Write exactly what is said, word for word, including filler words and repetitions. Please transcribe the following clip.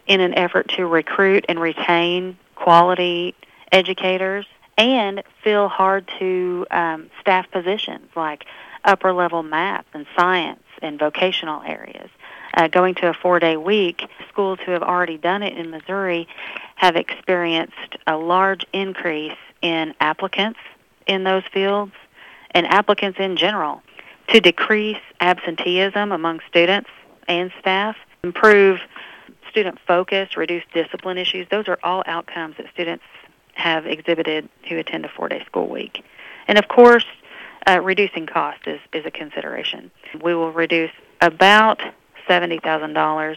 in an effort to recruit and retain quality educators and fill hard-to um, staff positions like upper-level math and science and vocational areas. Uh, going to a four-day week, schools who have already done it in Missouri have experienced a large increase in applicants in those fields and applicants in general to decrease absenteeism among students and staff, improve student focus, reduce discipline issues. Those are all outcomes that students have exhibited who attend a four-day school week. And of course, uh, reducing cost is, is a consideration. We will reduce about seventy thousand dollars